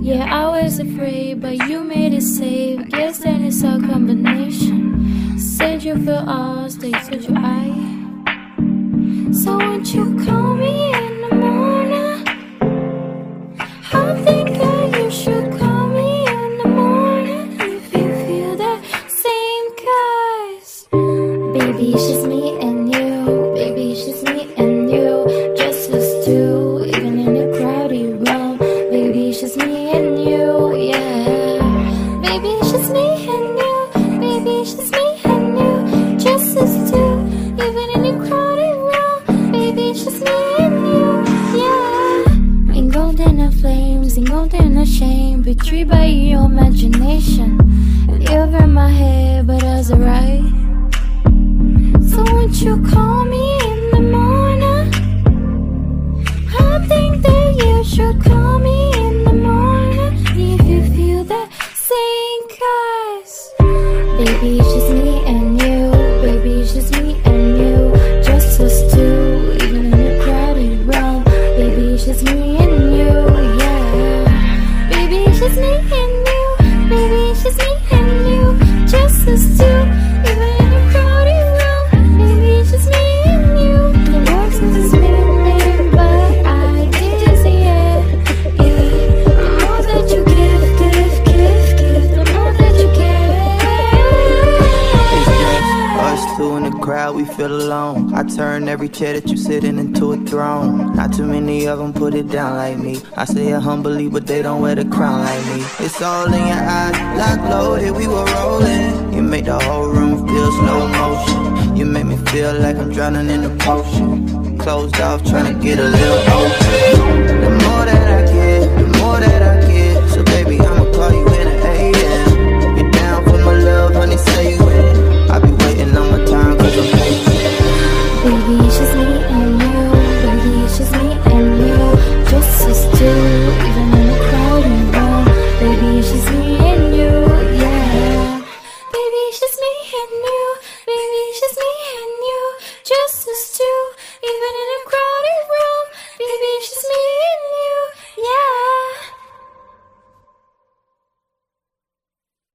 Yeah, I was afraid, but you made it safe. Guess then it's a combination. Said you feel all, stay to your eye. So won't you call me in the morning? I think that you should call me in the morning if you feel that same, 'cause baby, it's just me and you. Baby, it's just me and you. Just us two, even in a crowded room. Baby, it's just me and you, yeah. Baby, it's just me and you. Baby, it's just me and you. Just us two, even in a crowded room. Baby, it's just me and you, yeah. Engulfed in the flames, engulfed in the shame, betrayed by your imagination. You're in my head, but that's alright. So won't you call me in the morning? I think that you should call me in the morning if you feel that same, 'cause baby, it's just me and you. Baby, it's just me and you. Just us two, even in a crowded room. Baby, it's just me and you, yeah. Baby, it's just me and you. Baby, it's just me and you. Just us two, even in a crowded room. Baby, it's just me and you. The world seems to spin there, but I didn't see it. The more that you give, the more that you give. Us two in the crowd, we feel alone. I turn every chair that you sitting into a throne. Not too many of them put it down like me. I say it humbly, but they don't wear the crown like me. It's all in your eyes, lock loaded, we were rolling. You make the whole room feel slow motion. You make me feel like I'm drowning in a potion. Closed off, trying to get a little open.